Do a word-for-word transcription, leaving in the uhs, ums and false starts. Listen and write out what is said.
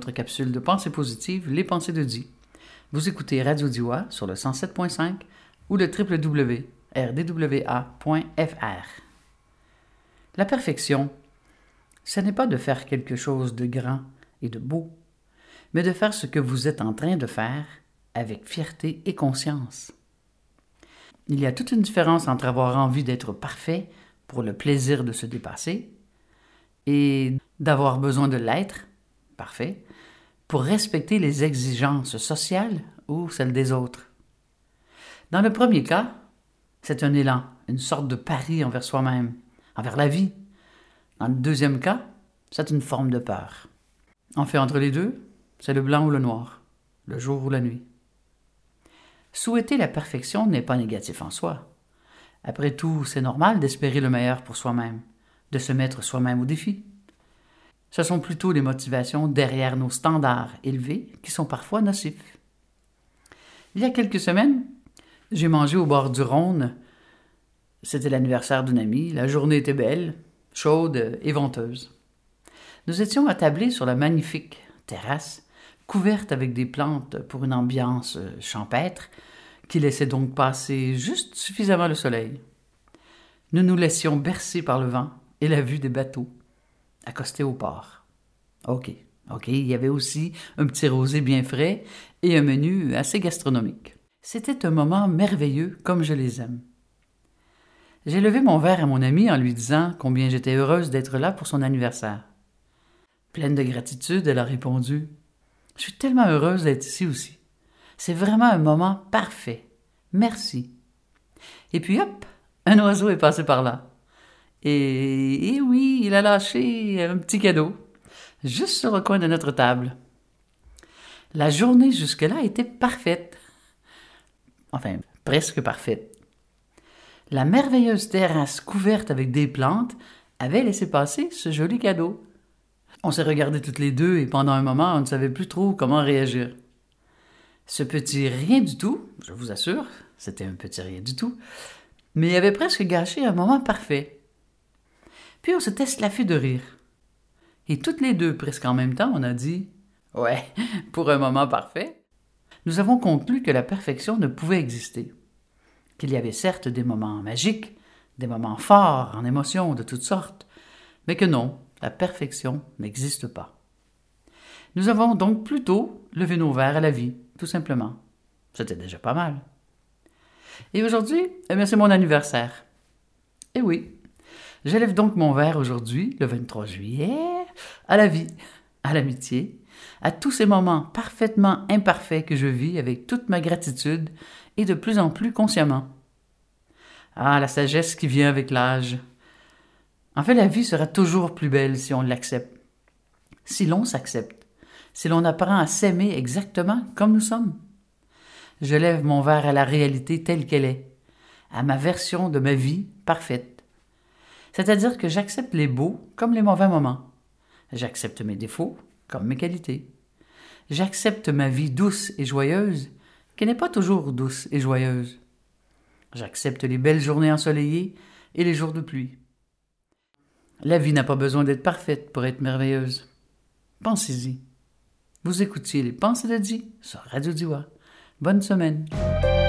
votre capsule de pensée positive, les pensées de Di. Vous écoutez Radio Diois sur le cent sept point cinq ou le w w w point r d w a point f r. La perfection, ce n'est pas de faire quelque chose de grand et de beau, mais de faire ce que vous êtes en train de faire avec fierté et conscience. Il y a toute une différence entre avoir envie d'être parfait pour le plaisir de se dépasser et d'avoir besoin de l'être, parfait, pour respecter les exigences sociales ou celles des autres. Dans le premier cas, c'est un élan, une sorte de pari envers soi-même, envers la vie. Dans le deuxième cas, c'est une forme de peur. En fait, entre les deux, c'est le blanc ou le noir, le jour ou la nuit. Souhaiter la perfection n'est pas négatif en soi. Après tout, c'est normal d'espérer le meilleur pour soi-même, de se mettre soi-même au défi. Ce sont plutôt les motivations derrière nos standards élevés qui sont parfois nocifs. Il y a quelques semaines, j'ai mangé au bord du Rhône. C'était l'anniversaire d'une amie, la journée était belle, chaude et venteuse. Nous étions attablés sur la magnifique terrasse, couverte avec des plantes pour une ambiance champêtre, qui laissait donc passer juste suffisamment le soleil. Nous nous laissions bercer par le vent et la vue des bateaux, accostés au port. OK, OK, il y avait aussi un petit rosé bien frais et un menu assez gastronomique. C'était un moment merveilleux comme je les aime. J'ai levé mon verre à mon amie en lui disant combien j'étais heureuse d'être là pour son anniversaire. Pleine de gratitude, elle a répondu « Je suis tellement heureuse d'être ici aussi. C'est vraiment un moment parfait. Merci. » Et puis hop, un oiseau est passé par là. Et, et oui, il a lâché un petit cadeau, juste sur le coin de notre table. La journée jusque-là était parfaite. Enfin, presque parfaite. La merveilleuse terrasse couverte avec des plantes avait laissé passer ce joli cadeau. On s'est regardés toutes les deux et pendant un moment, on ne savait plus trop comment réagir. Ce petit rien du tout, je vous assure, c'était un petit rien du tout, mais il avait presque gâché un moment parfait. Puis on s'était slaffé de rire. Et toutes les deux, presque en même temps, on a dit « Ouais, pour un moment parfait », nous avons conclu que la perfection ne pouvait exister. Qu'il y avait certes des moments magiques, des moments forts en émotions de toutes sortes, mais que non, la perfection n'existe pas. Nous avons donc plutôt levé nos verres à la vie, tout simplement. C'était déjà pas mal. Et aujourd'hui, eh bien, c'est mon anniversaire. Et oui, j'élève donc mon verre aujourd'hui, le vingt-trois juillet, à la vie, à l'amitié, à tous ces moments parfaitement imparfaits que je vis avec toute ma gratitude et de plus en plus consciemment. Ah, la sagesse qui vient avec l'âge. En fait, la vie sera toujours plus belle si on l'accepte. Si l'on s'accepte, si l'on apprend à s'aimer exactement comme nous sommes. Je lève mon verre à la réalité telle qu'elle est, à ma version de ma vie parfaite. C'est-à-dire que j'accepte les beaux comme les mauvais moments. J'accepte mes défauts comme mes qualités. J'accepte ma vie douce et joyeuse, qui n'est pas toujours douce et joyeuse. J'accepte les belles journées ensoleillées et les jours de pluie. La vie n'a pas besoin d'être parfaite pour être merveilleuse. Pensez-y. Vous écoutiez les pensées de Di sur Radio Diois. Bonne semaine.